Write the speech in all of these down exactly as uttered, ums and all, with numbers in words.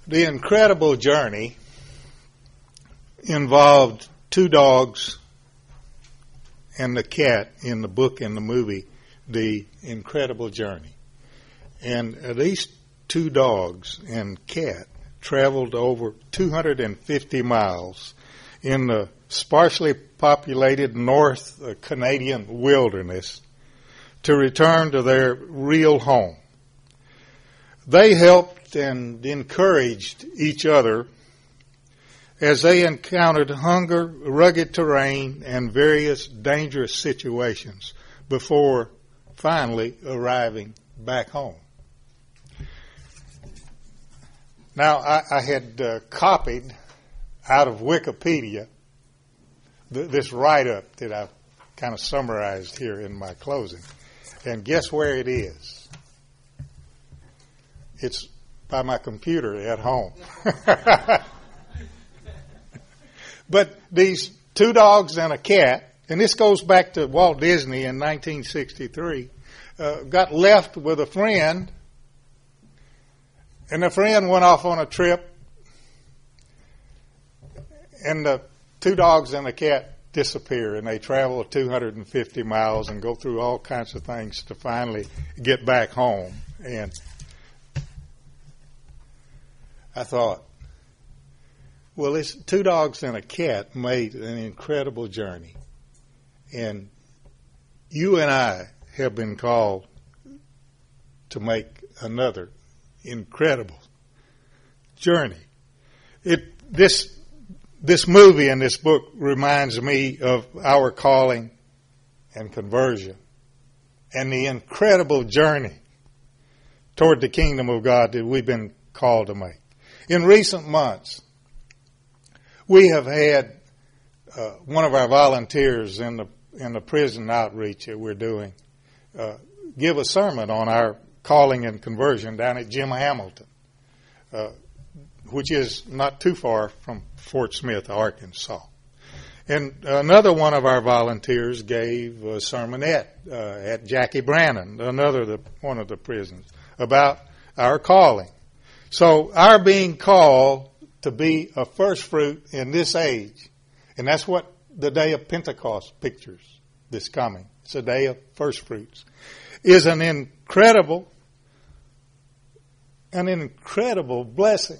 The Incredible Journey involved two dogs and the cat in the book and the movie, The Incredible Journey. And uh, these two dogs and cat traveled over two hundred fifty miles in the sparsely populated North uh, Canadian wilderness to return to their real home. They helped and encouraged each other as they encountered hunger, rugged terrain, and various dangerous situations before finally arriving back home. Now, I, I had uh, copied out of Wikipedia th- this write-up that I've kind of summarized here in my closing. And guess where it is? It's by my computer at home. But these two dogs and a cat, and this goes back to Walt Disney in nineteen sixty-three, uh, got left with a friend, and the friend went off on a trip, and the two dogs and a cat disappear, and they travel two hundred fifty miles and go through all kinds of things to finally get back home. And I thought, well, this two dogs and a cat made an incredible journey. And you and I have been called to make another incredible journey. It this this movie and this book reminds me of our calling and conversion and the incredible journey toward the kingdom of God that we've been called to make. In recent months, we have had uh, one of our volunteers in the in the prison outreach that we're doing uh, give a sermon on our calling and conversion down at Jim Hamilton, uh, which is not too far from Fort Smith, Arkansas. And another one of our volunteers gave a sermonette uh, at Jackie Brannon, another the, one of the prisons, about our calling. So our being called to be a first fruit in this age, and that's what the day of Pentecost pictures this coming. It's a day of first fruits, is an incredible, an incredible blessing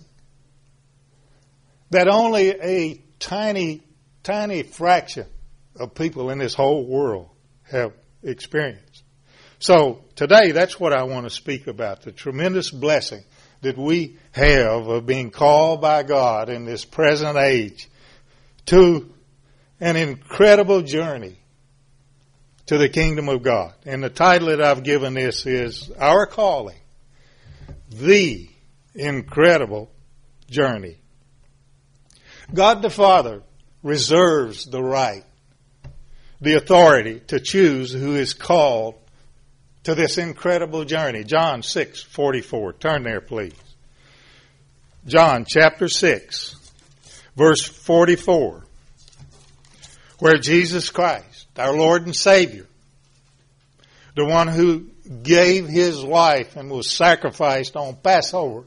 that only a tiny, tiny fraction of people in this whole world have experienced. So today, that's what I want to speak about, the tremendous blessing that we have of being called by God in this present age to an incredible journey to the kingdom of God. And the title that I've given this is Our Calling, The Incredible Journey. God the Father reserves the right, the authority to choose who is called to this incredible journey. John six forty-four. Turn there, please. John chapter six, verse forty-four, where Jesus Christ, our Lord and Savior, the one who gave his life and was sacrificed on Passover,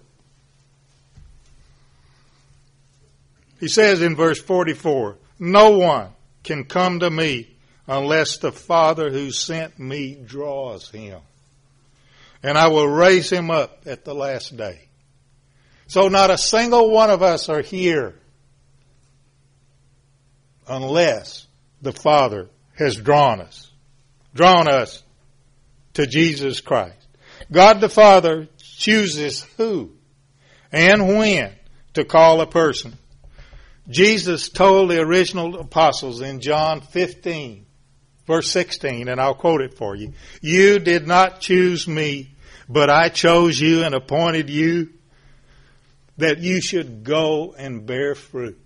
he says in verse forty-four, no one can come to me unless the Father who sent me draws him, and I will raise him up at the last day. So not a single one of us are here unless the Father has drawn us, drawn us to Jesus Christ. God the Father chooses who and when to call a person. Jesus told the original apostles in John fifteen, verse sixteen, and I'll quote it for you. You did not choose me, but I chose you and appointed you that you should go and bear fruit.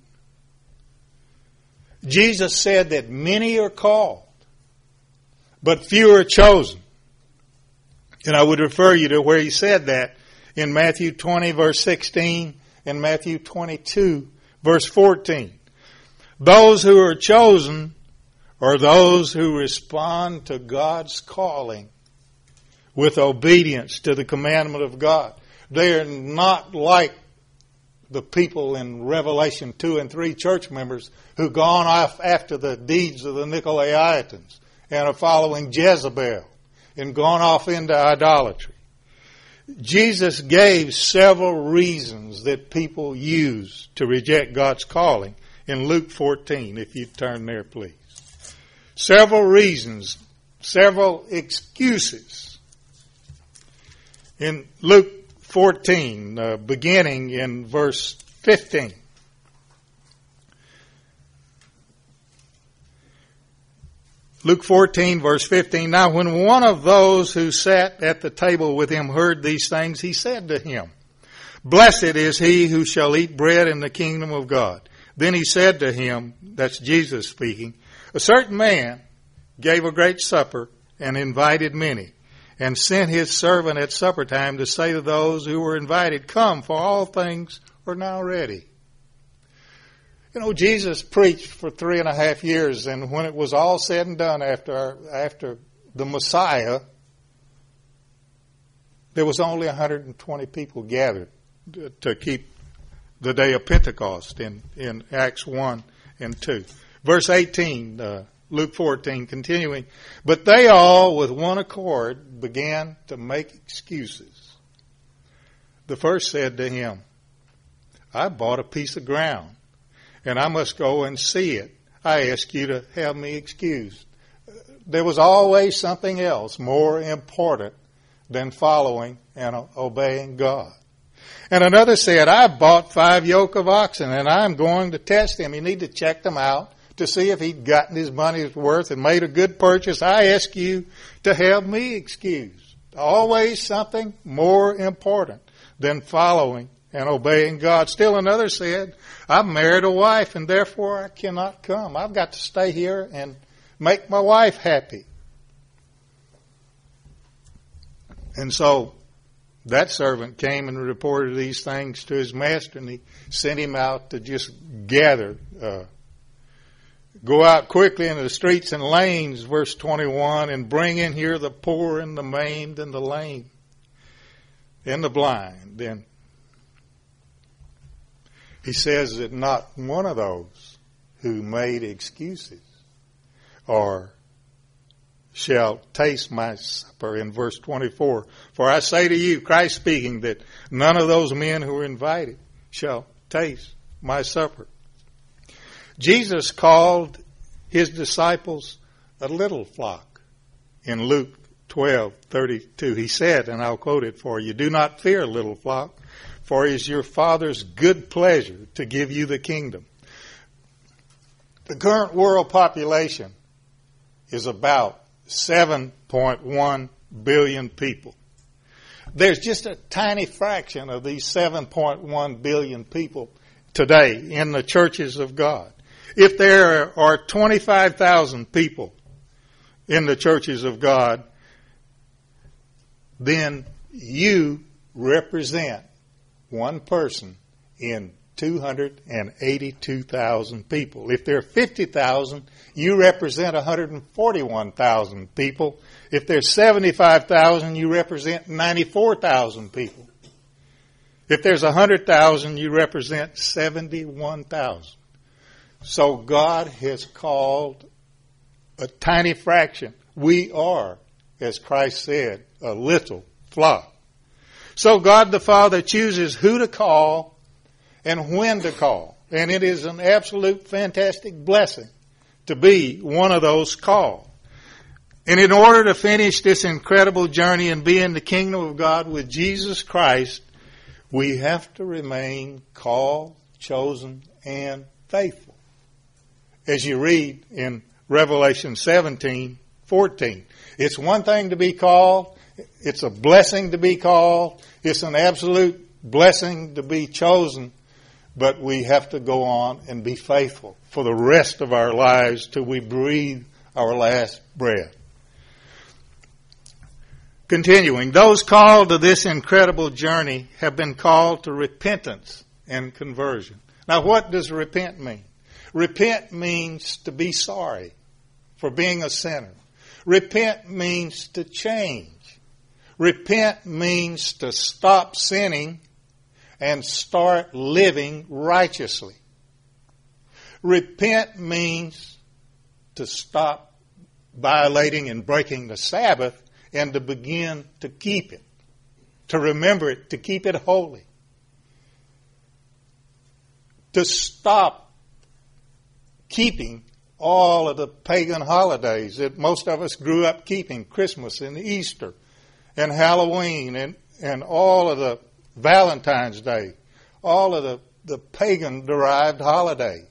Jesus said that many are called, but few are chosen. And I would refer you to where he said that in Matthew twenty, verse sixteen, and Matthew twenty-two, verse fourteen. Those who are chosen are those who respond to God's calling with obedience to the commandment of God. They are not like the people in Revelation two and three, church members who gone off after the deeds of the Nicolaitans and are following Jezebel and gone off into idolatry. Jesus gave several reasons that people use to reject God's calling in Luke fourteen, if you turn there, please. Several reasons, several excuses. In Luke fourteen, uh, beginning in verse fifteen. Luke fourteen, verse fifteen. Now when one of those who sat at the table with him heard these things, he said to him, Blessed is he who shall eat bread in the kingdom of God. Then he said to him, that's Jesus speaking, a certain man gave a great supper and invited many, and sent his servant at supper time to say to those who were invited, Come, for all things are now ready. You know, Jesus preached for three and a half years, and when it was all said and done after after the Messiah, there was only one hundred twenty people gathered to keep the day of Pentecost in, in Acts one and two. Verse eighteen, uh, Luke fourteen, continuing, But they all with one accord began to make excuses. The first said to him, I bought a piece of ground, and I must go and see it. I ask you to have me excused. There was always something else more important than following and obeying God. And another said, I bought five yoke of oxen, and I'm going to test them. You need to check them out to see if he'd gotten his money's worth and made a good purchase. I ask you to have me excused. Always something more important than following and obeying God. Still another said, I've married a wife and therefore I cannot come. I've got to stay here and make my wife happy. And so that servant came and reported these things to his master, and he sent him out to just gather, uh, go out quickly into the streets and lanes, verse twenty-one, and bring in here the poor and the maimed and the lame and the blind. And he says that not one of those who made excuses or shall taste my supper in verse twenty-four. For I say to you, Christ speaking, that none of those men who were invited shall taste my supper. Jesus called his disciples a little flock in Luke twelve thirty-two. He said, and I'll quote it for you, Do not fear, little flock, for it is your Father's good pleasure to give you the kingdom. The current world population is about seven point one billion people. There's just a tiny fraction of these seven point one billion people today in the churches of God. If there are twenty-five thousand people in the churches of God, then you represent one person in two hundred eighty-two thousand people. If there are fifty thousand, you represent one hundred forty-one thousand people. If there's seventy-five thousand, you represent ninety-four thousand people. If there's one hundred thousand, you represent seventy-one thousand. So God has called a tiny fraction. We are, as Christ said, a little flock. So God the Father chooses who to call and when to call. And it is an absolute fantastic blessing to be one of those called. And in order to finish this incredible journey and be in the kingdom of God with Jesus Christ, we have to remain called, chosen, and faithful. As you read in Revelation seventeen fourteen. It's one thing to be called. It's a blessing to be called. It's an absolute blessing to be chosen. But we have to go on and be faithful for the rest of our lives till we breathe our last breath. Continuing, those called to this incredible journey have been called to repentance and conversion. Now, what does repent mean? Repent means to be sorry for being a sinner. Repent means to change. Repent means to stop sinning and start living righteously. Repent means to stop violating and breaking the Sabbath and to begin to keep it, to remember it, to keep it holy. To stop keeping all of the pagan holidays that most of us grew up keeping, Christmas and Easter and Halloween and, and all of the Valentine's Day, all of the, the pagan-derived holidays.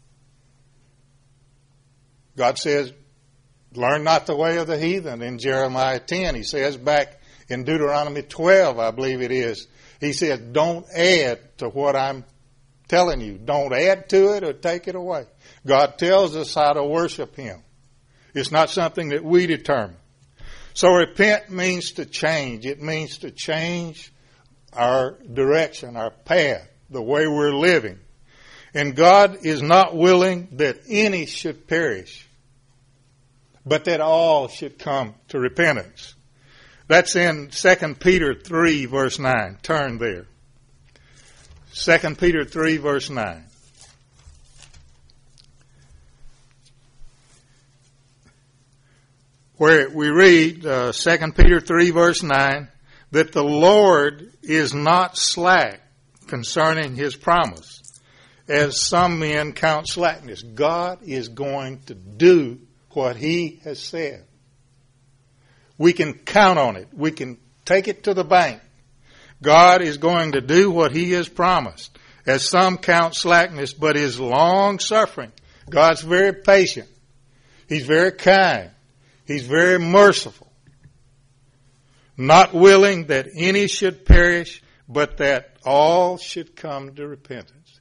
God says, learn not the way of the heathen in Jeremiah ten. He says back in Deuteronomy twelve, I believe it is, he says, don't add to what I'm telling you. Don't add to it or take it away. God tells us how to worship Him. It's not something that we determine. So repent means to change. It means to change our direction, our path, the way we're living. And God is not willing that any should perish, but that all should come to repentance. That's in Second Peter three, verse nine. Turn there. Second Peter three, verse nine. Where we read, uh, Second Peter three, verse nine, that the Lord is not slack concerning His promise, as some men count slackness. God is going to do what He has said. We can count on it. We can take it to the bank. God is going to do what He has promised, as some count slackness, but is long suffering. God's very patient. He's very kind. He's very merciful. Not willing that any should perish, but that all should come to repentance.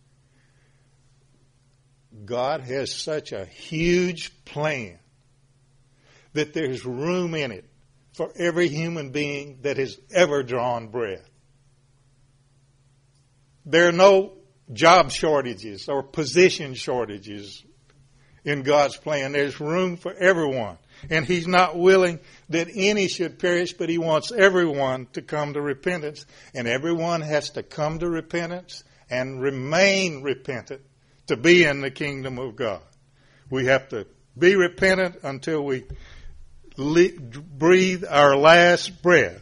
God has such a huge plan that there's room in it for every human being that has ever drawn breath. There are no job shortages or position shortages in God's plan. There's room for everyone. And He's not willing that any should perish, but He wants everyone to come to repentance. And everyone has to come to repentance and remain repentant to be in the kingdom of God. We have to be repentant until we le- breathe our last breath.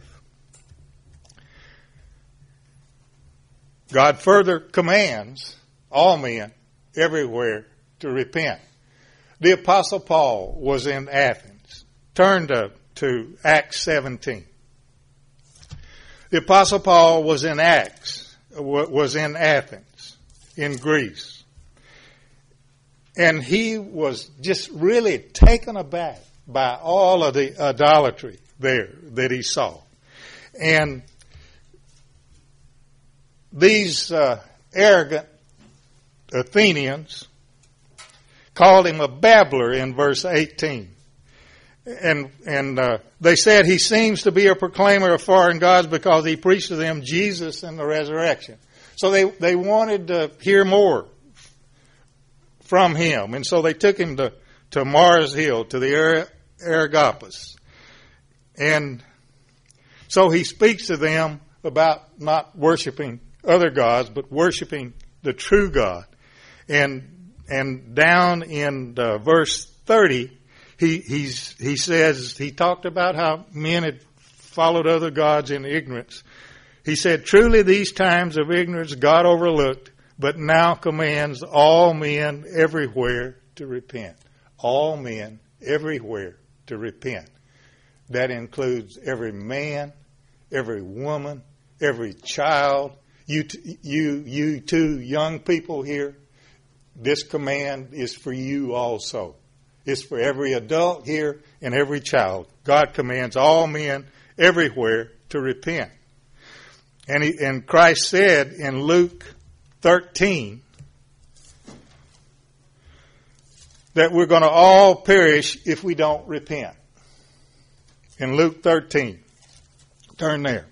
God further commands all men everywhere to repent. The Apostle Paul was in Athens. Turn to, to Acts seventeen. The Apostle Paul was in Acts, was in Athens, in Greece. And he was just really taken aback by all of the idolatry there that he saw. And these uh, arrogant Athenians called him a babbler in verse eighteen. And and uh, they said he seems to be a proclaimer of foreign gods because he preached to them Jesus and the resurrection. So they, they wanted to hear more from him. And so they took him to, to Mars Hill, to the Areopagus. And so he speaks to them about not worshiping other gods, but worshiping the true God. And and down in uh, verse thirty, he he's he says he talked about how men had followed other gods in ignorance. He said, "Truly these times of ignorance God overlooked, but now commands all men everywhere to repent." All men everywhere to repent. That includes every man, every woman, every child. You, t- you, you two young people here, this command is for you also. It's for every adult here and every child. God commands all men everywhere to repent. And, he, and Christ said in Luke thirteen that we're going to all perish if we don't repent. In Luke thirteen. Turn there.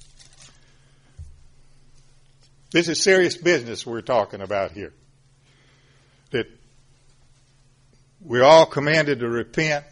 This is serious business we're talking about here. That we're all commanded to repent,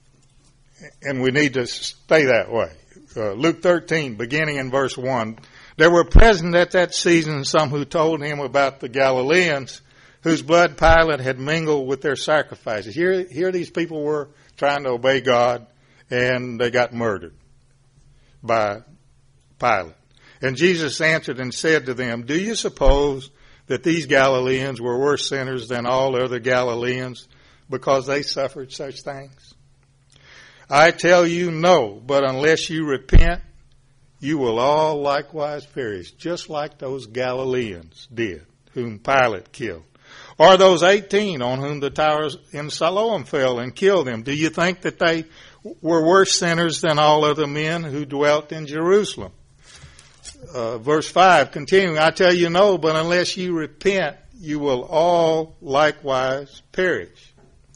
and we need to stay that way. Uh, Luke thirteen, beginning in verse one. There were present at that season some who told him about the Galileans whose blood Pilate had mingled with their sacrifices. Here, here these people were trying to obey God, and they got murdered by Pilate. And Jesus answered and said to them, do you suppose that these Galileans were worse sinners than all other Galileans because they suffered such things? I tell you, no, but unless you repent, you will all likewise perish, just like those Galileans did, whom Pilate killed. Or those eighteen on whom the towers in Siloam fell and killed them. Do you think that they were worse sinners than all other men who dwelt in Jerusalem? Uh, verse five, continuing, I tell you no, but unless you repent, you will all likewise perish.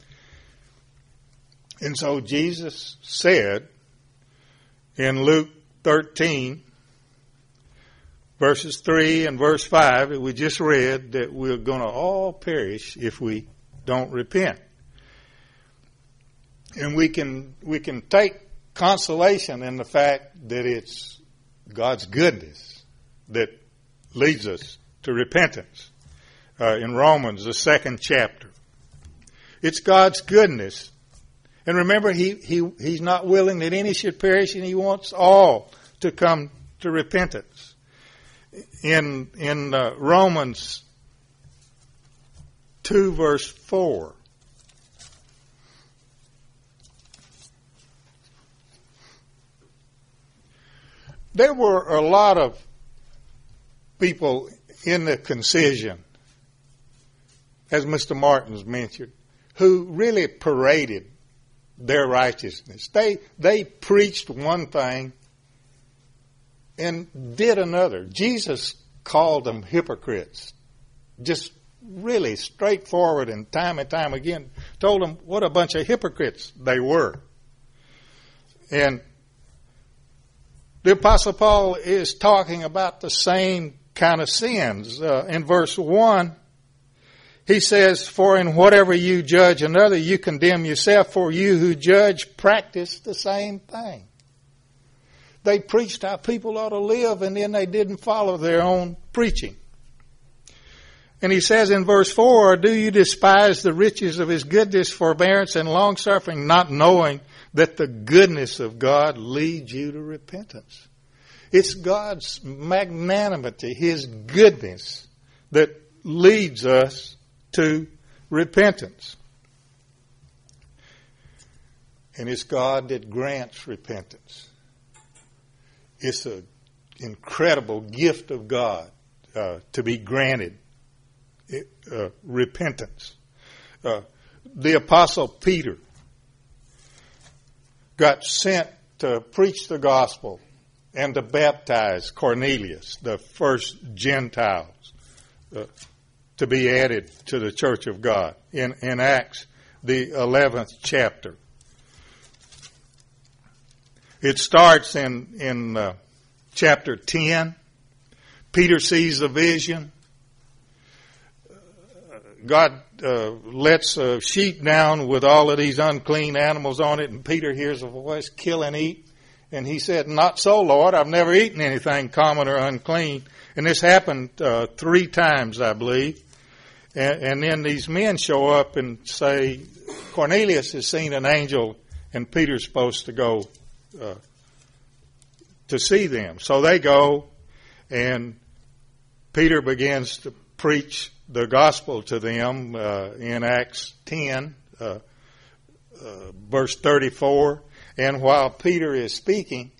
And so Jesus said in Luke thirteen, verses three and verse five that we just read, that we're going to all perish if we don't repent. And we can we can take consolation in the fact that it's God's goodness that leads us to repentance. Uh, in Romans, the second chapter. It's God's goodness. And remember, he, he He's not willing that any should perish, and He wants all to come to repentance. In in uh, Romans two, verse four. There were a lot of people in the concision, as Mister Martin's mentioned, who really paraded their righteousness. They they preached one thing and did another. Jesus called them hypocrites. Just really straightforward, and time and time again told them what a bunch of hypocrites they were. And the Apostle Paul is talking about the same kind of sins. Uh, in verse one, he says, for in whatever you judge another, you condemn yourself, for you who judge practice the same thing. They preached how people ought to live, and then they didn't follow their own preaching. And he says in verse four, do you despise the riches of His goodness, forbearance, and long-suffering, not knowing that the goodness of God leads you to repentance? It's God's magnanimity, His goodness, that leads us to repentance. And it's God that grants repentance. It's an incredible gift of God uh, to be granted it, uh, repentance. Uh, the Apostle Peter got sent to preach the gospel and to baptize Cornelius, the first Gentiles, uh, to be added to the church of God. In, in Acts, the eleventh chapter. It starts in, in uh, chapter ten. Peter sees a vision. God uh, lets a sheet down with all of these unclean animals on it, and Peter hears a voice, kill and eat. And he said, not so, Lord. I've never eaten anything common or unclean. And this happened uh, three times, I believe. And, and then these men show up and say, Cornelius has seen an angel, and Peter's supposed to go uh, to see them. So they go, and Peter begins to preach the gospel to them uh, in Acts ten, uh, uh, verse thirty-four. And while Peter is speaking,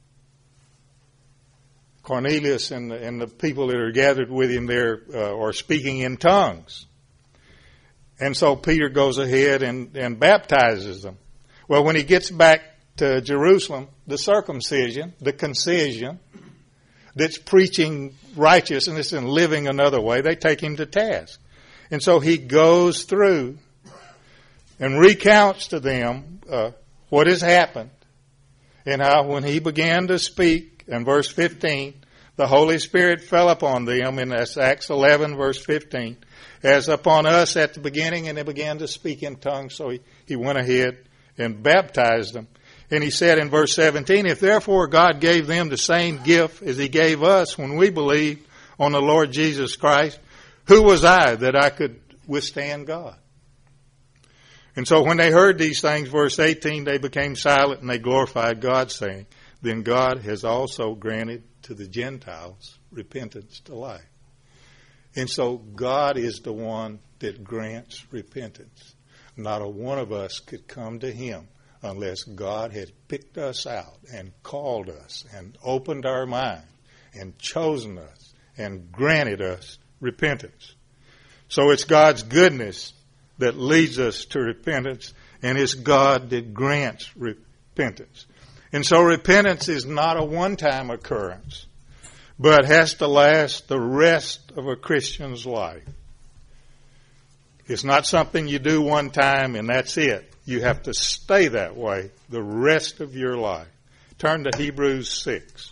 Cornelius and the, and the people that are gathered with him there uh, are speaking in tongues. And so Peter goes ahead and, and baptizes them. Well, when he gets back to Jerusalem, the circumcision, the concision, that's preaching righteousness and living another way, they take him to task. And so he goes through and recounts to them uh, what has happened, and how when he began to speak, in verse fifteen, the Holy Spirit fell upon them, and that's Acts eleven, verse fifteen, as upon us at the beginning, and they began to speak in tongues. So he, he went ahead and baptized them. And he said in verse seventeen, if therefore God gave them the same gift as he gave us when we believed on the Lord Jesus Christ, who was I that I could withstand God? And so when they heard these things, verse eighteen, they became silent and they glorified God, saying, then God has also granted to the Gentiles repentance to life. And so God is the one that grants repentance. Not a one of us could come to him unless God had picked us out and called us and opened our mind and chosen us and granted us repentance. So it's God's goodness that leads us to repentance, and it's God that grants repentance. And so repentance is not a one-time occurrence, but has to last the rest of a Christian's life. It's not something you do one time and that's it. You have to stay that way the rest of your life. Turn to Hebrews six.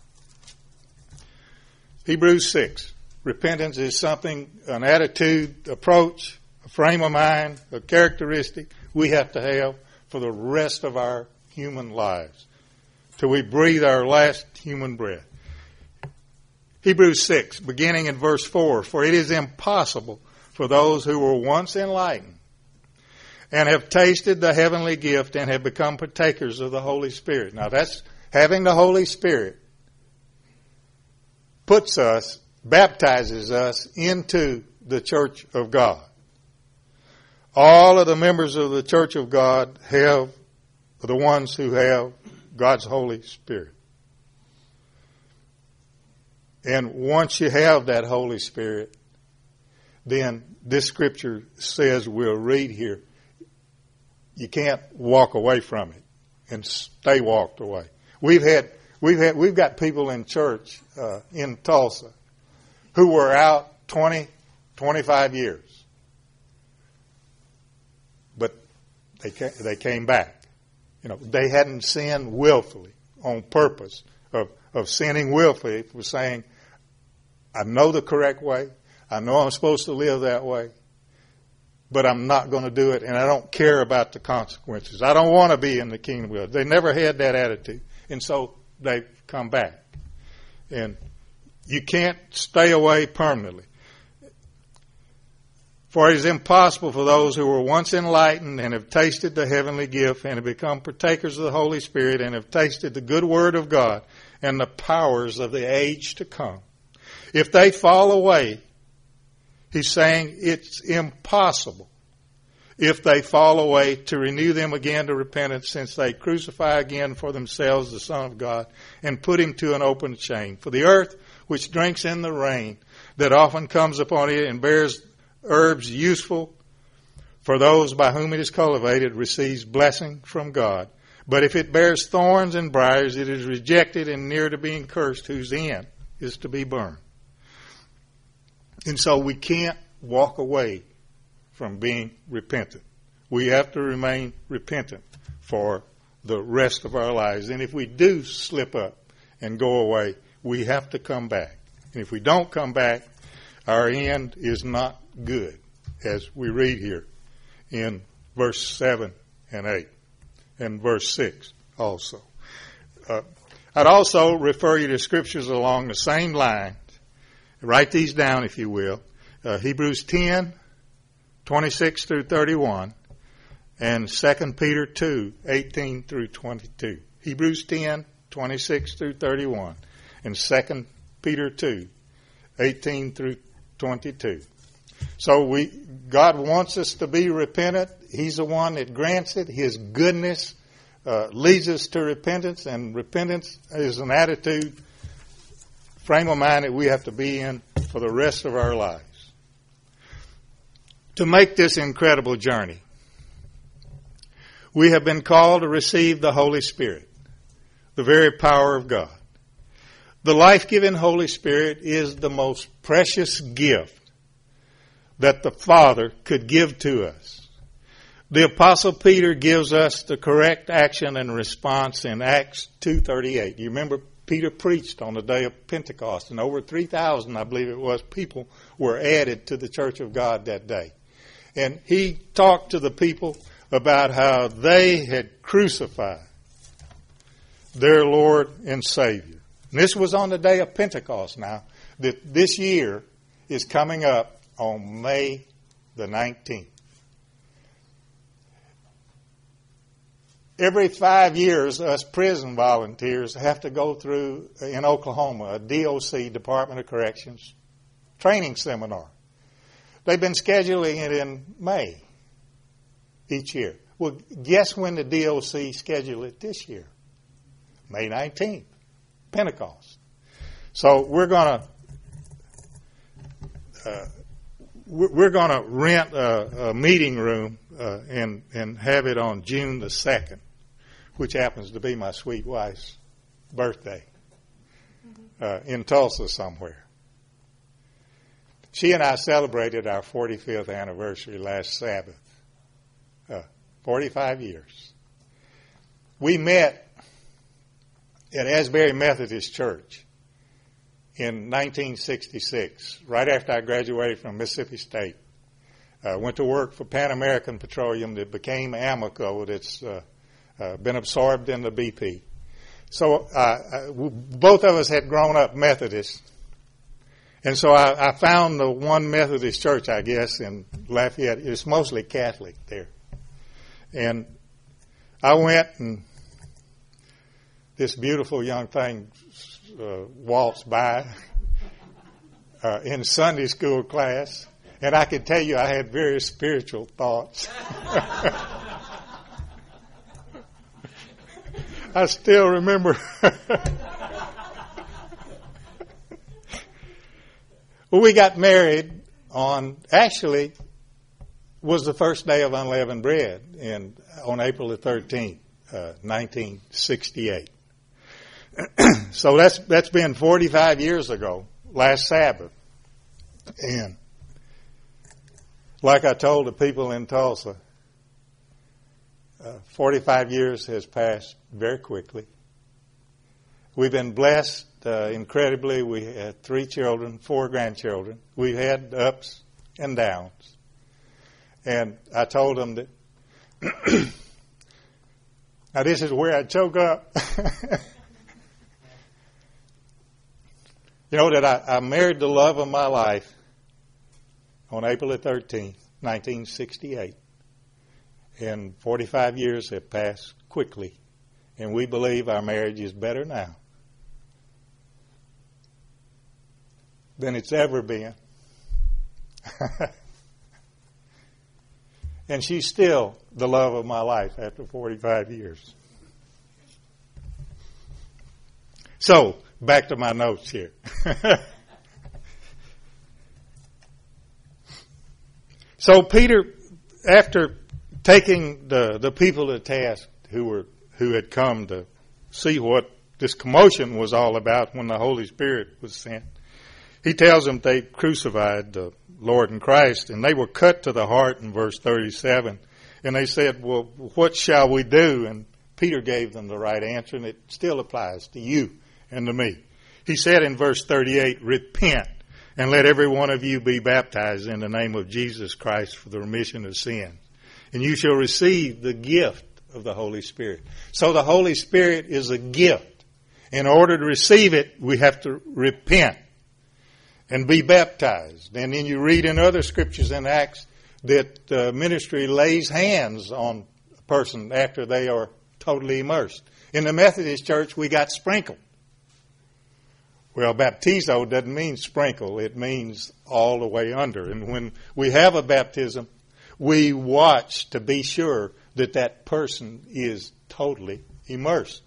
Hebrews six. Repentance is something, an attitude, approach, a frame of mind, a characteristic we have to have for the rest of our human lives, till we breathe our last human breath. Hebrews six, beginning in verse four, for it is impossible for those who were once enlightened and have tasted the heavenly gift and have become partakers of the Holy Spirit. Now that's, having the Holy Spirit puts us, baptizes us into the church of God. All of the members of the church of God have, are the ones who have God's Holy Spirit. And once you have that Holy Spirit, then this scripture says, we'll read here, you can't walk away from it and stay walked away. We've had, we've had, we've got people in church uh, in Tulsa who were out twenty, twenty-five years, but they came, they came back. You know, they hadn't sinned willfully on purpose of of sinning willfully. It was saying, I know the correct way. I know I'm supposed to live that way, but I'm not going to do it, and I don't care about the consequences. I don't want to be in the kingdom of God. They never had that attitude, and so they've come back. And you can't stay away permanently. For it is impossible for those who were once enlightened and have tasted the heavenly gift and have become partakers of the Holy Spirit and have tasted the good word of God and the powers of the age to come. If they fall away, he's saying it's impossible, if they fall away, to renew them again to repentance, since they crucify again for themselves the Son of God and put him to an open shame. For the earth, which drinks in the rain that often comes upon it and bears herbs useful for those by whom it is cultivated, receives blessing from God. But if it bears thorns and briars, it is rejected and near to being cursed, whose end is to be burned. And so we can't walk away from being repentant. We have to remain repentant for the rest of our lives. And if we do slip up and go away, we have to come back. And if we don't come back, our end is not good, as we read here in verse seven and eight, and verse six also. Uh, I'd also refer you to scriptures along the same line. Write these down, if you will. Uh, Hebrews ten, twenty-six through thirty-one, and Second Peter two, eighteen through twenty-two. Hebrews ten, twenty-six through thirty-one, and Second Peter two, eighteen through twenty-two. So we, God wants us to be repentant. He's the one that grants it. His goodness uh, leads us to repentance, and repentance is an attitude, frame of mind that we have to be in for the rest of our lives. To make this incredible journey, we have been called to receive the Holy Spirit, the very power of God. The life-giving Holy Spirit is the most precious gift that the Father could give to us. The Apostle Peter gives us the correct action and response in Acts two thirty-eight. You remember Peter preached on the day of Pentecost, and over three thousand, I believe it was, people were added to the church of God that day. And he talked to the people about how they had crucified their Lord and Savior. And this was on the day of Pentecost now, that this year is coming up on May the nineteenth. Every five years, us prison volunteers have to go through, in Oklahoma, a D O C, Department of Corrections, training seminar. They've been scheduling it in May each year. Well, guess when the D O C scheduled it this year? May nineteenth, Pentecost. So we're going to uh, we're going to rent a, a meeting room uh, and and have it on June the second, which happens to be my sweet wife's birthday, uh, in Tulsa somewhere. She and I celebrated our forty-fifth anniversary last Sabbath. Uh, forty-five years. We met at Asbury Methodist Church in nineteen sixty-six, right after I graduated from Mississippi State. Uh, went to work for Pan American Petroleum that became Amoco, that's uh, uh, been absorbed into B P. So uh, I, both of us had grown up Methodist. And so I, I found the one Methodist church, I guess, in Lafayette. It's mostly Catholic there. And I went, and this beautiful young thing uh, waltzed by uh, in Sunday school class. And I can tell you I had very spiritual thoughts. I still remember. Well, we got married on, actually, was the first day of unleavened bread in, on April the thirteenth, uh, nineteen sixty-eight. So that's that's been forty-five years ago, last Sabbath. And like I told the people in Tulsa, uh, forty-five years has passed very quickly. We've been blessed uh, incredibly. We had three children, four grandchildren. We've had ups and downs. And I told them that, now this is where I choke up. You know, that I, I married the love of my life on April the thirteenth, nineteen sixty-eight. And forty-five years have passed quickly. And we believe our marriage is better now than it's ever been. And she's still the love of my life after forty-five years. So, back to my notes here. So Peter, after taking the, the people to task who were who had come to see what this commotion was all about when the Holy Spirit was sent, he tells them they crucified the Lord and Christ, and they were cut to the heart in verse thirty-seven. And they said, well, what shall we do? And Peter gave them the right answer, and it still applies to you and to me. He said in verse thirty-eight, repent, and let every one of you be baptized in the name of Jesus Christ for the remission of sins, and you shall receive the gift of the Holy Spirit. So the Holy Spirit is a gift. In order to receive it, we have to repent and be baptized. And then you read in other scriptures in Acts that the ministry lays hands on a person after they are totally immersed. In the Methodist Church, we got sprinkled. Well, baptizo doesn't mean sprinkle. It means all the way under. And when we have a baptism, we watch to be sure that that person is totally immersed.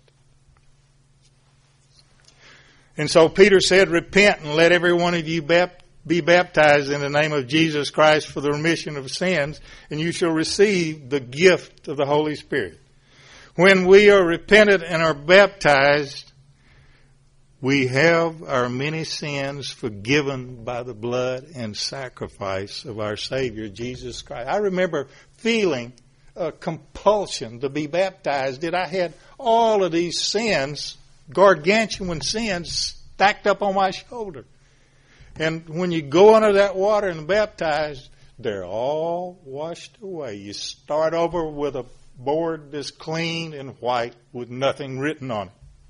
And so Peter said, repent and let every one of you bap- be baptized in the name of Jesus Christ for the remission of sins, and you shall receive the gift of the Holy Spirit. When we are repentant and are baptized, we have our many sins forgiven by the blood and sacrifice of our Savior, Jesus Christ. I remember feeling a compulsion to be baptized, that I had all of these sins, gargantuan sins, stacked up on my shoulder. And when you go under that water and baptized, they're all washed away. You start over with a board that's clean and white with nothing written on it.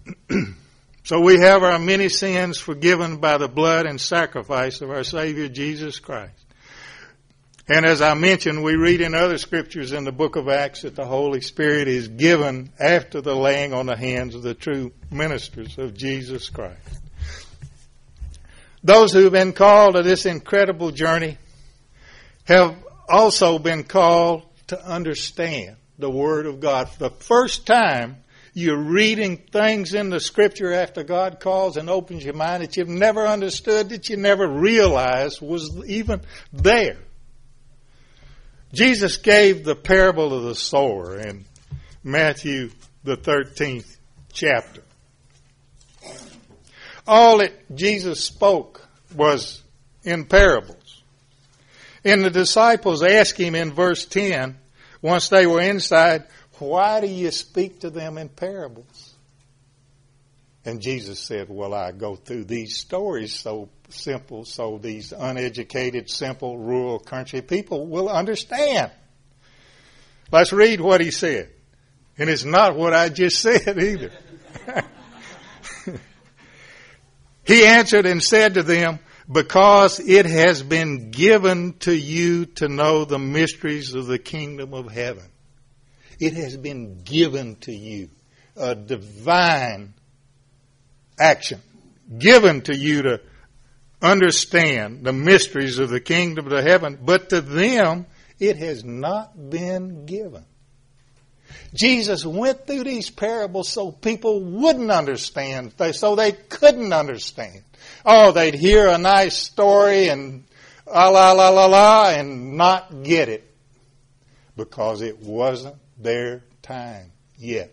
So we have our many sins forgiven by the blood and sacrifice of our Savior Jesus Christ. And as I mentioned, we read in other scriptures in the book of Acts that the Holy Spirit is given after the laying on the hands of the true ministers of Jesus Christ. Those who have been called to this incredible journey have also been called to understand the Word of God. For the first time, you're reading things in the Scripture after God calls and opens your mind that you've never understood, that you never realized was even there. Jesus gave the parable of the sower in Matthew, the thirteenth chapter. All that Jesus spoke was in parables. And the disciples asked him in verse ten, once they were inside, why do you speak to them in parables? And Jesus said, well, I go through these stories so simple, so these uneducated, simple, rural country people will understand. Let's read what he said. And it's not what I just said either. He answered and said to them, because it has been given to you to know the mysteries of the kingdom of heaven. It has been given to you, a divine action given to you to understand the mysteries of the kingdom of heaven, but to them it has not been given. Jesus went through these parables so people wouldn't understand, so they couldn't understand. Oh, they'd hear a nice story and ah, la, la, la, la, and not get it because it wasn't their time yet.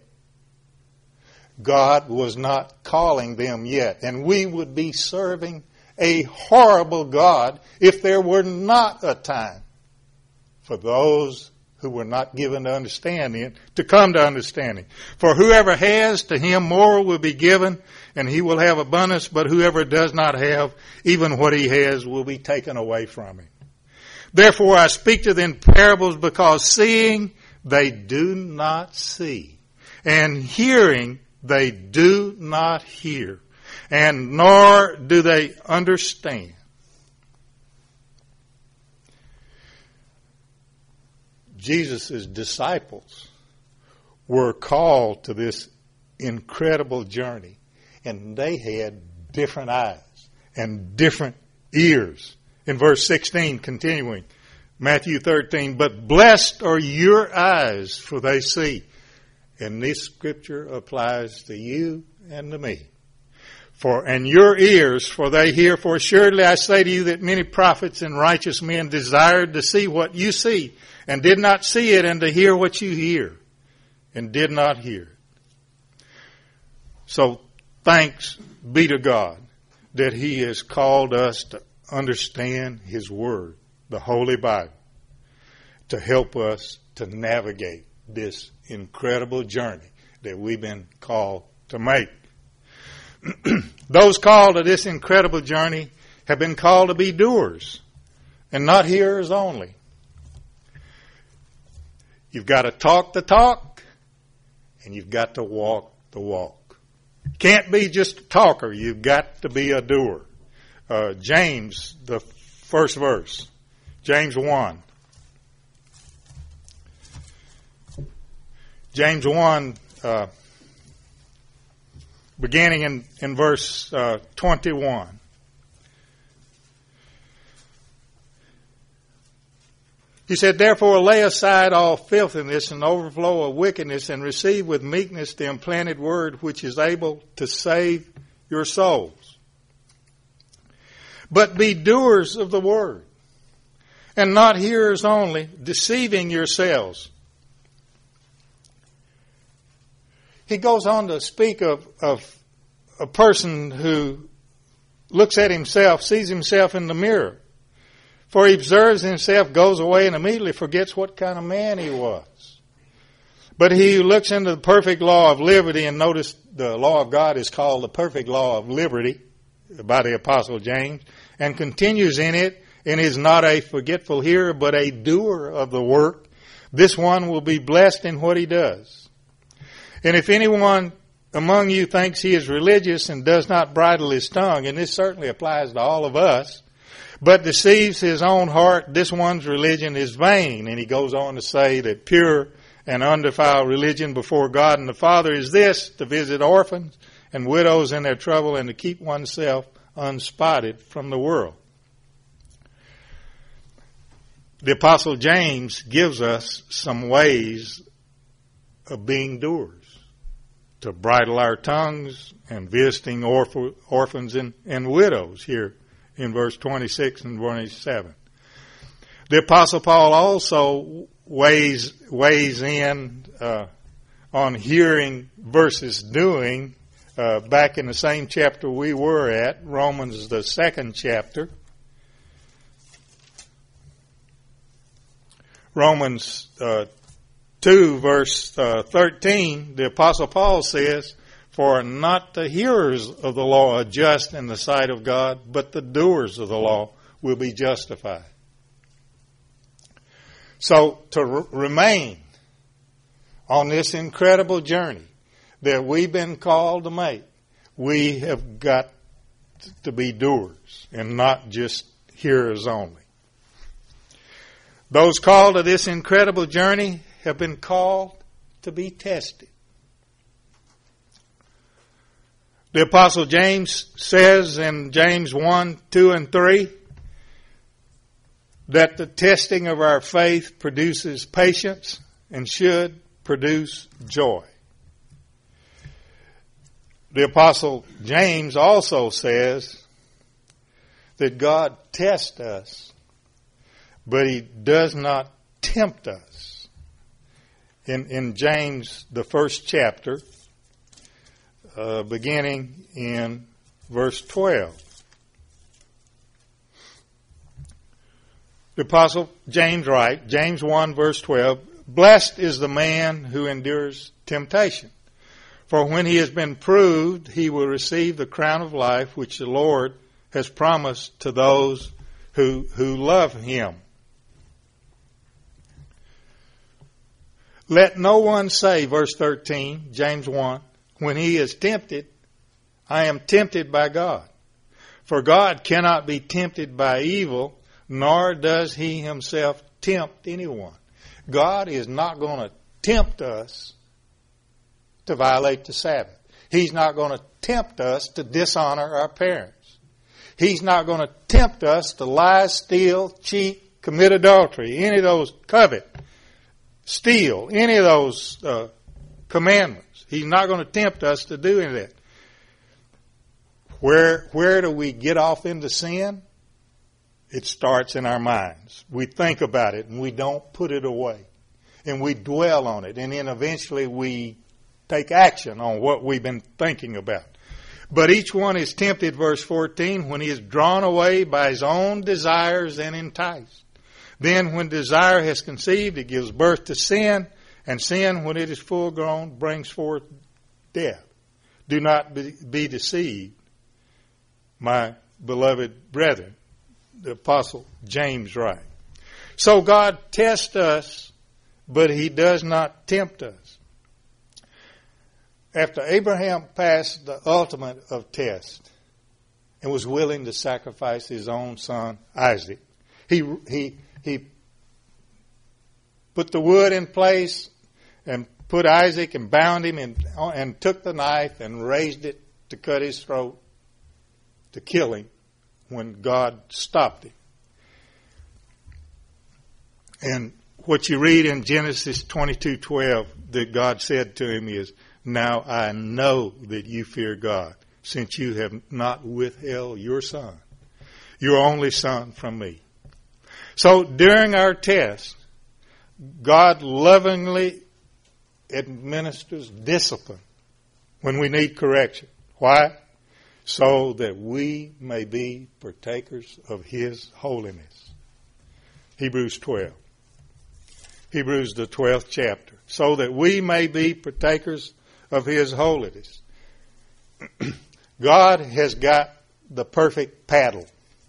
God was not calling them yet, and we would be serving a horrible God if there were not a time for those who were not given to understanding to come to understanding. For whoever has, to him more will be given, and he will have abundance, but whoever does not have, even what he has will be taken away from him. Therefore I speak to them in parables, because seeing they do not see, and hearing they do not hear, and nor do they understand. Jesus' disciples were called to this incredible journey, and they had different eyes and different ears. In verse sixteen, continuing, Matthew thirteen, but blessed are your eyes, for they see. And this scripture applies to you and to me. For, and your ears, for they hear. For surely I say to you that many prophets and righteous men desired to see what you see, and did not see it, and to hear what you hear, and did not hear it. So thanks be to God that He has called us to understand His Word, the Holy Bible, to help us to navigate this incredible journey that we've been called to make. Those called to this incredible journey have been called to be doers and not hearers only. You've got to talk the talk, and you've got to walk the walk. Can't be just a talker. You've got to be a doer. Uh, James, the first verse, James one. James one, uh, beginning in, in verse uh, twenty-one. He said, therefore lay aside all filthiness and overflow of wickedness, and receive with meekness the implanted word, which is able to save your souls. But be doers of the word, and not hearers only, deceiving yourselves. He goes on to speak of, of a person who looks at himself, sees himself in the mirror. For he observes himself, goes away, and immediately forgets what kind of man he was. But he who looks into the perfect law of liberty, and notice the law of God is called the perfect law of liberty by the Apostle James, and continues in it, and is not a forgetful hearer, but a doer of the work, this one will be blessed in what he does. And if anyone among you thinks he is religious and does not bridle his tongue, and this certainly applies to all of us, but deceives his own heart, this one's religion is vain. And he goes on to say that pure and undefiled religion before God and the Father is this, to visit orphans and widows in their trouble and to keep oneself unspotted from the world. The Apostle James gives us some ways of being doers, to bridle our tongues and visiting orph- orphans and, and widows here in verse twenty-six and twenty-seven. The Apostle Paul also weighs, weighs in uh, on hearing versus doing uh, back in the same chapter we were at, Romans the second chapter. Romans uh, two verse uh, thirteen, the Apostle Paul says, "For not the hearers of the law are just in the sight of God, but the doers of the law will be justified." So to r- remain on this incredible journey that we've been called to make, we have got to be doers and not just hearers only. Those called to this incredible journey have been called to be tested. The Apostle James says in James one, two, and three that the testing of our faith produces patience and should produce joy. The Apostle James also says that God tests us, but he does not tempt us. In, in James, the first chapter, uh, beginning in verse twelve. The Apostle James writes, James one, verse twelve, "Blessed is the man who endures temptation, for when he has been proved, he will receive the crown of life which the Lord has promised to those who, who love him. Let no one say," verse thirteen, James one, "when he is tempted, I am tempted by God. For God cannot be tempted by evil, nor does he himself tempt anyone." God is not going to tempt us to violate the Sabbath. He's not going to tempt us to dishonor our parents. He's not going to tempt us to lie, steal, cheat, commit adultery, any of those, covet, steal, any of those uh, commandments. He's not going to tempt us to do any of that. Where, where do we get off into sin? It starts in our minds. We think about it and we don't put it away. And we dwell on it. And then eventually we take action on what we've been thinking about. But each one is tempted, verse fourteen, when he is drawn away by his own desires and enticed. Then when desire has conceived, it gives birth to sin. And sin, when it is full grown, brings forth death. Do not be, be deceived, my beloved brethren. The Apostle James writes. So God tests us, but he does not tempt us. After Abraham passed the ultimate of tests and was willing to sacrifice his own son Isaac, he he he put the wood in place and put Isaac and bound him and and took the knife and raised it to cut his throat, to kill him when God stopped him. And what you read in Genesis twenty-two twelve that God said to him is, "Now I know that you fear God, since you have not withheld your son, your only son, from me." So during our test, God lovingly administers discipline when we need correction. Why? So that we may be partakers of his holiness. Hebrews twelve. Hebrews the twelfth chapter. So that we may be partakers of his holiness. God has got the perfect paddle.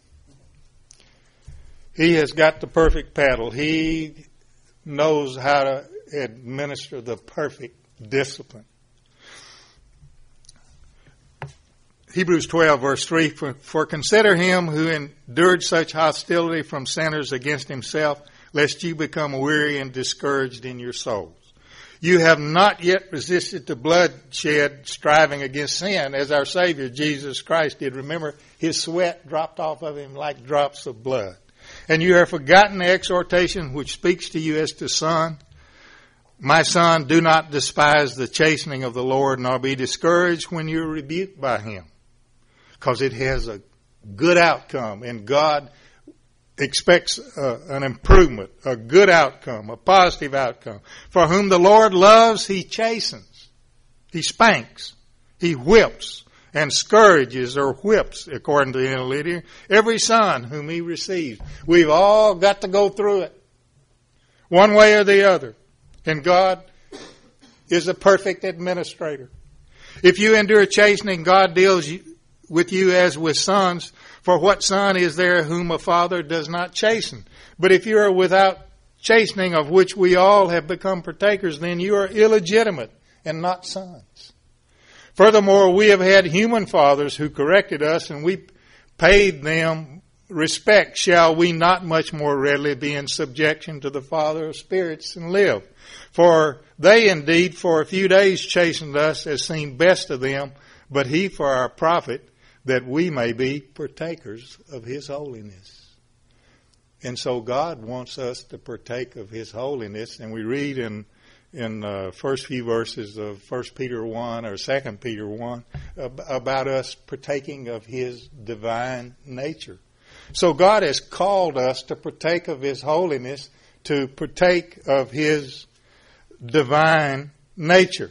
He has got the perfect paddle. He knows how to administer the perfect discipline. Hebrews twelve, verse three, for, for consider him who endured such hostility from sinners against himself, lest you become weary and discouraged in your souls. You have not yet resisted the bloodshed, striving against sin, as our Savior Jesus Christ did. Remember, his sweat dropped off of him like drops of blood. And you have forgotten the exhortation which speaks to you as to son. My son, do not despise the chastening of the Lord, nor be discouraged when you're rebuked by him, because it has a good outcome, and God expects uh, an improvement, a good outcome, a positive outcome. For whom the Lord loves, he chastens, he spanks, he whips, and scourges or whips, according to the interlinear, every son whom he receives. We've all got to go through it, one way or the other. And God is a perfect administrator. If you endure chastening, God deals with you as with sons. For what son is there whom a father does not chasten? But if you are without chastening, of which we all have become partakers, then you are illegitimate and not sons. Furthermore, we have had human fathers who corrected us, and we paid them respect. Shall we not much more readily be in subjection to the Father of spirits and live? For they indeed for a few days chastened us as seemed best to them, but he for our profit, that we may be partakers of his holiness. And so God wants us to partake of his holiness, and we read in in the first few verses of First Peter one or Second Peter one about us partaking of his divine nature. So God has called us to partake of his holiness, to partake of his divine nature.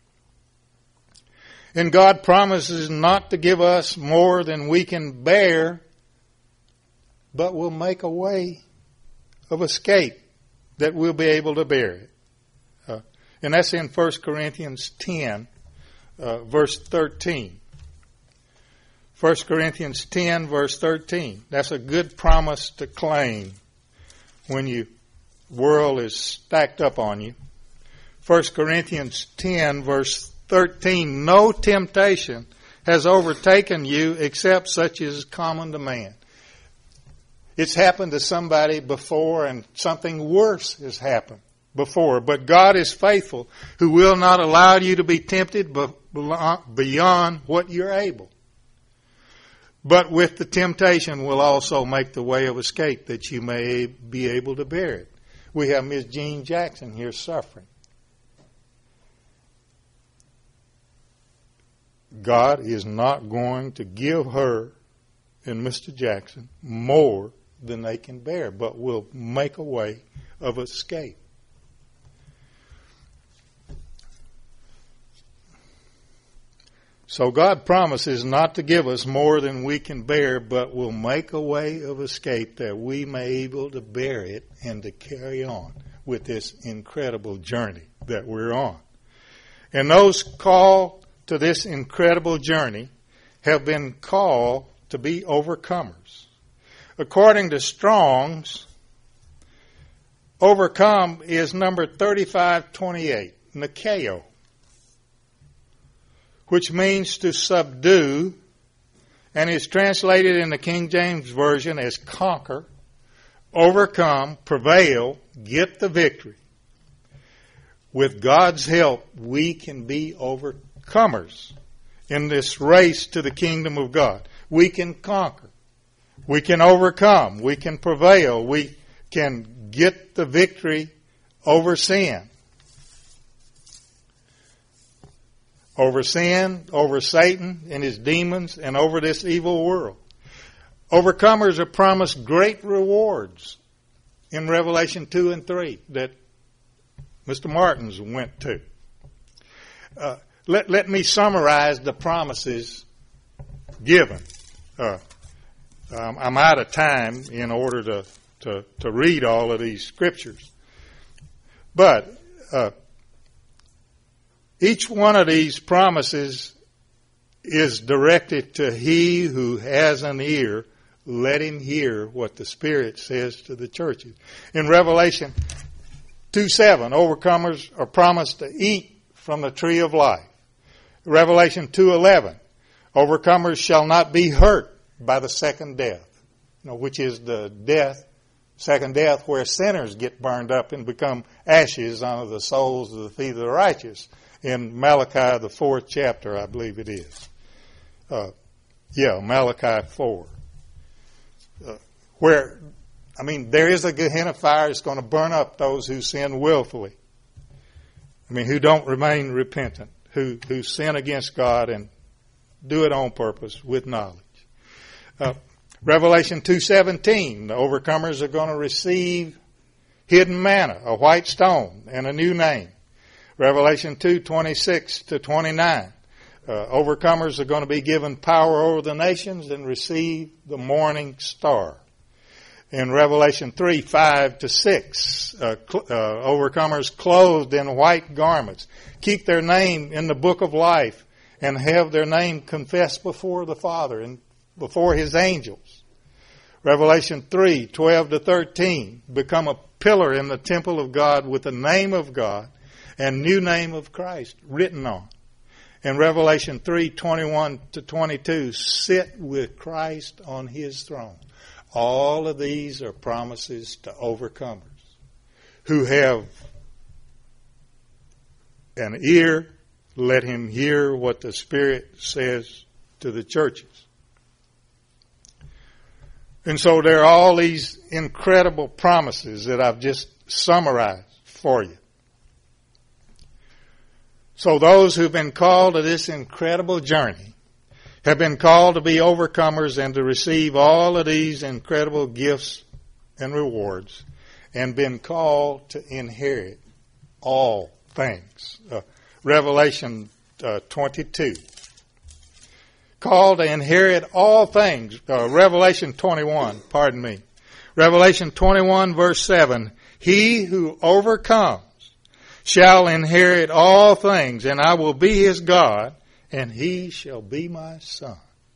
And God promises not to give us more than we can bear, but will make a way of escape that we'll be able to bear it. Uh, and that's in First Corinthians ten, uh, verse thirteen. First Corinthians ten, verse thirteen. That's a good promise to claim when your world is stacked up on you. First Corinthians ten, verse thirteen. No temptation has overtaken you except such as is common to man. It's happened to somebody before, and something worse has happened before. But God is faithful, who will not allow you to be tempted beyond what you're able. But with the temptation will also make the way of escape, that you may be able to bear it. We have Miss Jean Jackson here suffering. God is not going to give her and Mister Jackson more than they can bear, but will make a way of escape. So God promises not to give us more than we can bear, but will make a way of escape that we may be able to bear it and to carry on with this incredible journey that we're on. And those called to this incredible journey have been called to be overcomers. According to Strong's, overcome is number thirty-five twenty-eight, Nikeo, which means to subdue, and is translated in the King James Version as conquer, overcome, prevail, get the victory. With God's help, we can be overcomers in this race to the kingdom of God. We can conquer. We can overcome. We can prevail. We can get the victory over sin. Over sin, over Satan and his demons, and over this evil world. Overcomers are promised great rewards in Revelation two and three that Mister Martins went to. Uh, let, let me summarize the promises given. Uh, um, I'm out of time in order to, to, to read all of these scriptures. But uh, each one of these promises is directed to he who has an ear. Let him hear what the Spirit says to the churches. In Revelation two seven, overcomers are promised to eat from the tree of life. Revelation two eleven, Overcomers shall not be hurt by the second death, you know, which is the death, second death, where sinners get burned up and become ashes under the soles of the feet of the righteous. In Malachi, the fourth chapter, I believe it is. Uh, yeah, Malachi four. Uh, where, I mean, there is a Gehenna fire that's going to burn up those who sin willfully. I mean, who don't remain repentant, who, who sin against God and do it on purpose with knowledge. Uh, Revelation two seventeen, the overcomers are going to receive hidden manna, a white stone, and a new name. Revelation two twenty-six to twenty-nine, uh, overcomers are going to be given power over the nations and receive the morning star. In Revelation three five to six, uh, cl- uh, overcomers clothed in white garments keep their name in the book of life and have their name confessed before the Father and before His angels. Revelation three twelve to thirteen, become a pillar in the temple of God with the name of God and new name of Christ written on. In Revelation three twenty-one to twenty-two, sit with Christ on His throne. All of these are promises to overcomers who have an ear. Let him hear what the Spirit says to the churches. And so there are all these incredible promises that I've just summarized for you. So those who've been called to this incredible journey have been called to be overcomers and to receive all of these incredible gifts and rewards, and been called to inherit all things. Uh, Revelation uh, twenty-two. Called to inherit all things. Uh, Revelation twenty-one, pardon me. Revelation twenty-one verse seven. He who overcomes shall inherit all things, and I will be his God, and he shall be my son.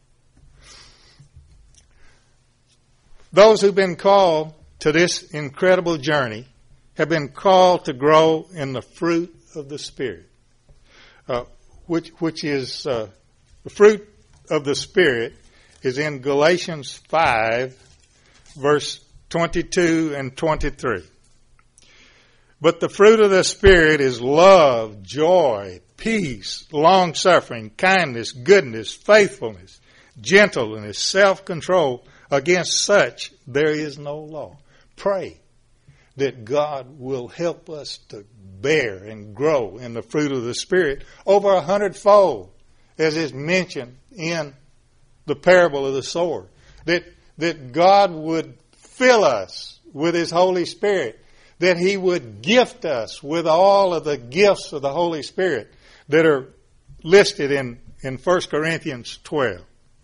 Those who've been called to this incredible journey have been called to grow in the fruit of the Spirit, uh, which which is uh, the fruit of the Spirit is in Galatians five, verse twenty-two and twenty-three. But the fruit of the Spirit is love, joy, peace, long-suffering, kindness, goodness, faithfulness, gentleness, self-control. Against such there is no law. Pray that God will help us to bear and grow in the fruit of the Spirit over a hundredfold, as is mentioned in the parable of the sower. That, that God would fill us with His Holy Spirit, that He would gift us with all of the gifts of the Holy Spirit that are listed in, in First Corinthians twelve.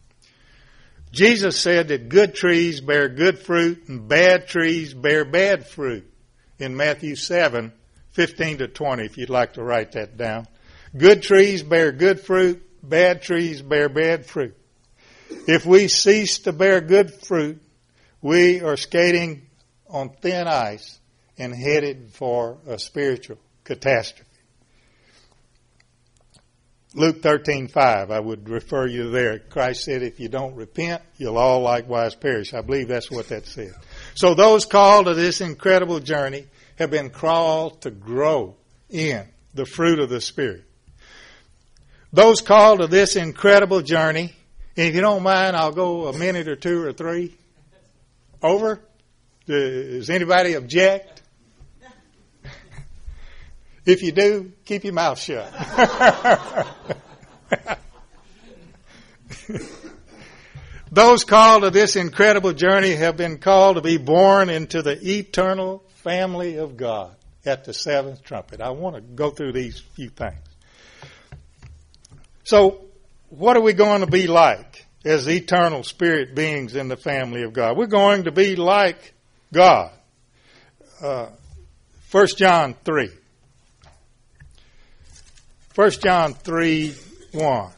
Jesus said that good trees bear good fruit and bad trees bear bad fruit in Matthew seven, fifteen to twenty, if you'd like to write that down. Good trees bear good fruit, bad trees bear bad fruit. If we cease to bear good fruit, we are skating on thin ice and headed for a spiritual catastrophe. Luke thirteen five, I would refer you there. Christ said, if you don't repent, you'll all likewise perish. I believe that's what that said. So those called to this incredible journey have been called to grow in the fruit of the Spirit. Those called to this incredible journey, and if you don't mind, I'll go a minute or two or three over. Does anybody object? If you do, keep your mouth shut. Those called to this incredible journey have been called to be born into the eternal family of God at the seventh trumpet. I want to go through these few things. So, what are we going to be like as eternal spirit beings in the family of God? We're going to be like God. Uh, First John three. First John three, one.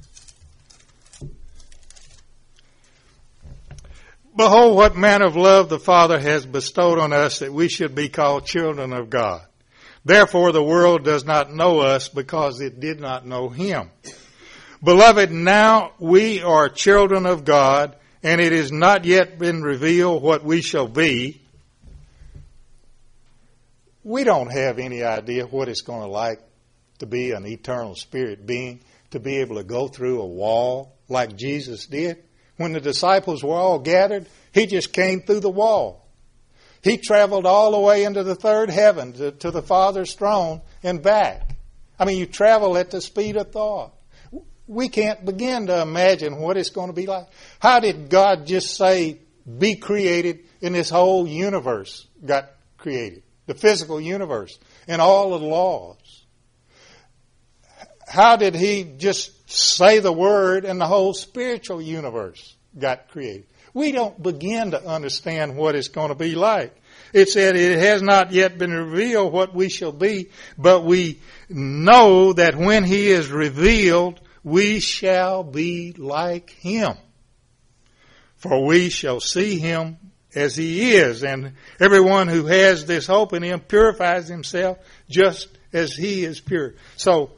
Behold, what manner of love the Father has bestowed on us, that we should be called children of God. Therefore the world does not know us, because it did not know Him. Beloved, now we are children of God, and it has not yet been revealed what we shall be. We don't have any idea what it's going to like to be an eternal spirit being, to be able to go through a wall like Jesus did. When the disciples were all gathered, he just came through the wall. He traveled all the way into the third heaven to, to the Father's throne and back. I mean, you travel at the speed of thought. We can't begin to imagine what it's going to be like. How did God just say, be created, and this whole universe got created? The physical universe and all of the laws. How did he just say the word and the whole spiritual universe got created? We don't begin to understand what it's going to be like. It said it has not yet been revealed what we shall be, but we know that when he is revealed, we shall be like him. For we shall see him as he is. And everyone who has this hope in him purifies himself just as he is pure. So,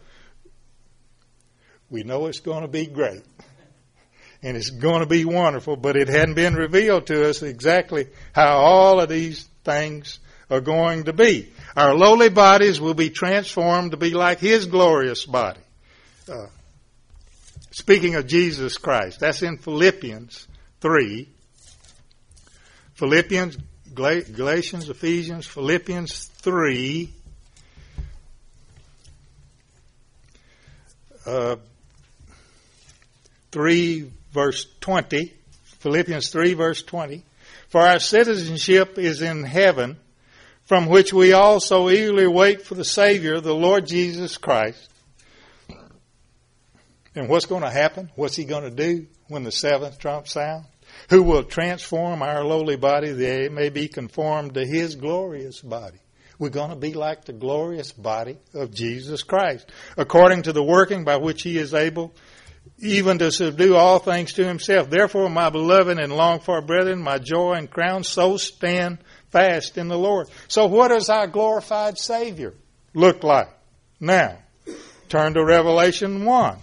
we know it's going to be great. And it's going to be wonderful, but it hadn't been revealed to us exactly how all of these things are going to be. Our lowly bodies will be transformed to be like his glorious body. Uh, speaking of Jesus Christ, that's in Philippians three. Philippians, Galatians, Ephesians, Philippians three. Uh, three verse twenty. Philippians three verse twenty. For our citizenship is in heaven, from which we also eagerly wait for the Savior, the Lord Jesus Christ. And what's going to happen? What's he going to do when the seventh trump sounds? Who will transform our lowly body that it may be conformed to his glorious body. We're going to be like the glorious body of Jesus Christ, according to the working by which he is able even to subdue all things to himself. Therefore, my beloved and longed for brethren, my joy and crown, so stand fast in the Lord. So what does our glorified Savior look like? Now, turn to Revelation one.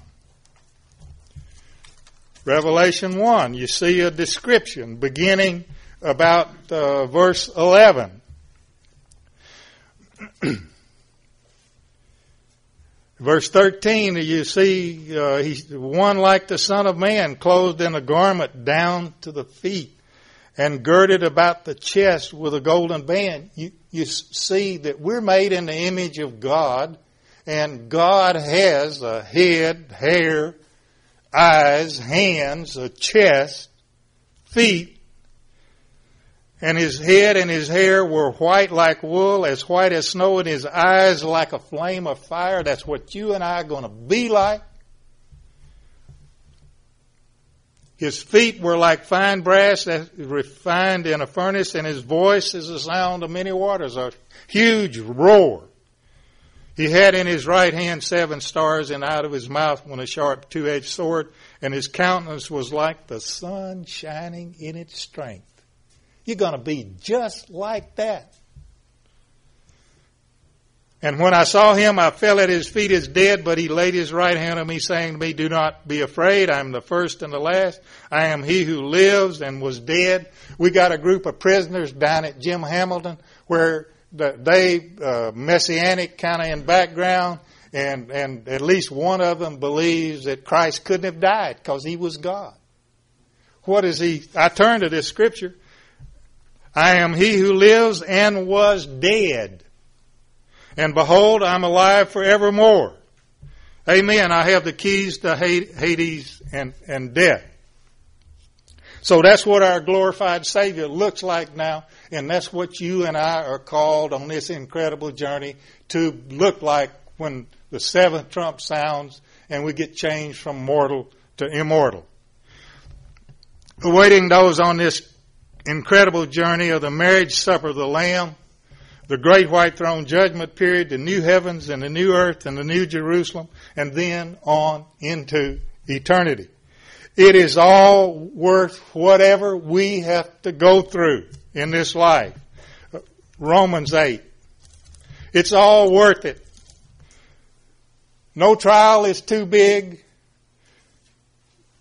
Revelation one, you see a description beginning about uh, verse eleven. Verse thirteen, you see uh, he's one like the Son of Man, clothed in a garment down to the feet and girded about the chest with a golden band. You, you see that we're made in the image of God, and God has a head, hair, eyes, hands, a chest, feet, and his head and his hair were white like wool, as white as snow, and his eyes like a flame of fire. That's what you and I are going to be like. His feet were like fine brass that refined in a furnace, and his voice is the sound of many waters, a huge roar. He had in his right hand seven stars, and out of his mouth went a sharp two-edged sword, and his countenance was like the sun shining in its strength. You're going to be just like that. And when I saw him, I fell at his feet as dead, but he laid his right hand on me, saying to me, do not be afraid. I am the first and the last. I am he who lives and was dead. We got a group of prisoners down at Jim Hamilton where they, uh, Messianic kind of in background, and, and at least one of them believes that Christ couldn't have died because he was God. What is he? I turn to this scripture. I am he who lives and was dead. And behold, I'm alive forevermore. Amen. I have the keys to Hades and, and death. So that's what our glorified Savior looks like now. And that's what you and I are called on this incredible journey to look like when the seventh trump sounds and we get changed from mortal to immortal. Awaiting those on this incredible journey of the marriage supper of the Lamb, the great white throne judgment period, the new heavens and the new earth and the new Jerusalem, and then on into eternity. It is all worth whatever we have to go through in this life. Romans eight. It's all worth it. No trial is too big.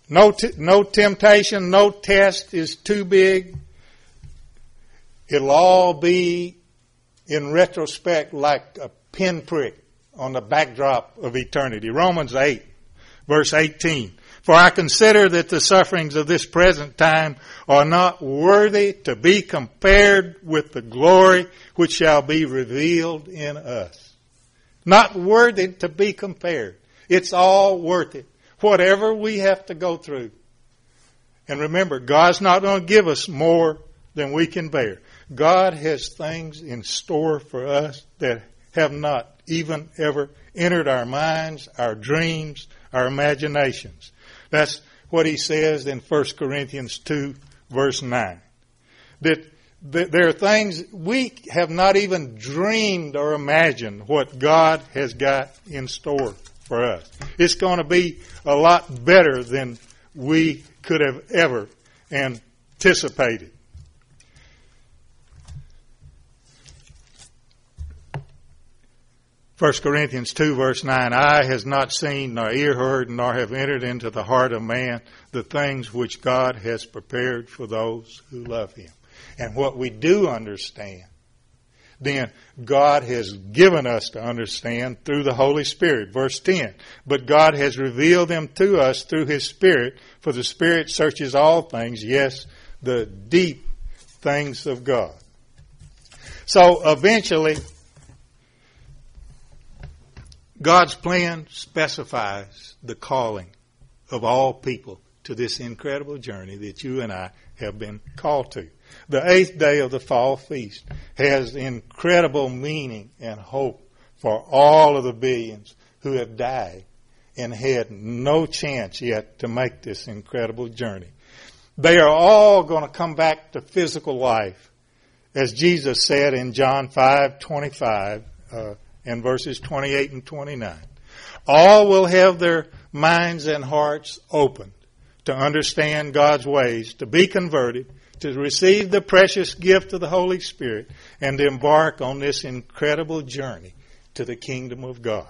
No, t- no temptation, no test is too big. It'll all be, in retrospect, like a pinprick on the backdrop of eternity. Romans eight, verse eighteen. For I consider that the sufferings of this present time are not worthy to be compared with the glory which shall be revealed in us. Not worthy to be compared. It's all worth it. Whatever we have to go through. And remember, God's not going to give us more than we can bear. God has things in store for us that have not even ever entered our minds, our dreams, our imaginations. That's what he says in First Corinthians two, verse nine. That, that there are things we have not even dreamed or imagined what God has got in store for us. It's going to be a lot better than we could have ever anticipated. First Corinthians two, verse nine, eye has not seen, nor ear heard, nor have entered into the heart of man the things which God has prepared for those who love him. And what we do understand, then God has given us to understand through the Holy Spirit. Verse ten, but God has revealed them to us through his Spirit, for the Spirit searches all things, yes, the deep things of God. So eventually, God's plan specifies the calling of all people to this incredible journey that you and I have been called to. The eighth day of the fall feast has incredible meaning and hope for all of the billions who have died and had no chance yet to make this incredible journey. They are all going to come back to physical life, as Jesus said in John five twenty-five, uh, and verses twenty-eight and twenty-nine. All will have their minds and hearts opened to understand God's ways, to be converted, to receive the precious gift of the Holy Spirit, and to embark on this incredible journey to the kingdom of God.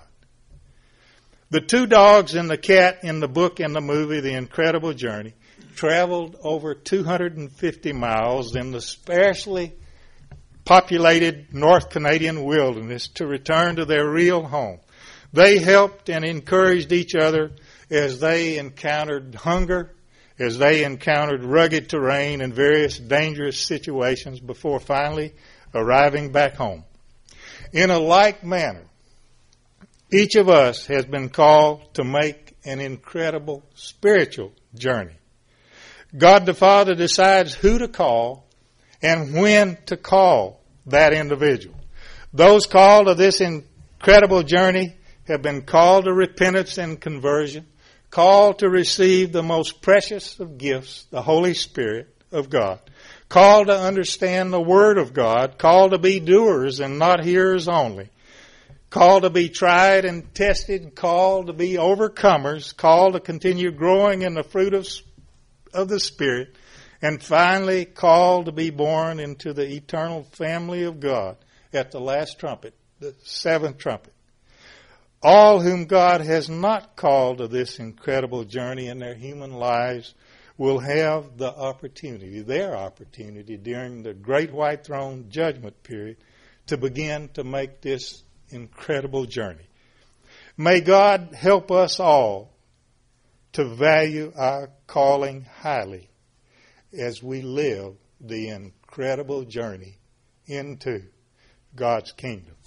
The two dogs and the cat in the book and the movie, The Incredible Journey, traveled over two hundred fifty miles in the sparsely populated North Canadian wilderness to return to their real home. They helped and encouraged each other as they encountered hunger, as they encountered rugged terrain and various dangerous situations before finally arriving back home. In a like manner, each of us has been called to make an incredible spiritual journey. God the Father decides who to call and when to call that individual. Those called to this incredible journey have been called to repentance and conversion, called to receive the most precious of gifts, the Holy Spirit of God, called to understand the Word of God, called to be doers and not hearers only, called to be tried and tested, called to be overcomers, called to continue growing in the fruit of, of the Spirit, and finally called to be born into the eternal family of God at the last trumpet, the seventh trumpet. All whom God has not called to this incredible journey in their human lives will have the opportunity, their opportunity during the great white throne judgment period to begin to make this incredible journey. May God help us all to value our calling highly as we live the incredible journey into God's kingdom.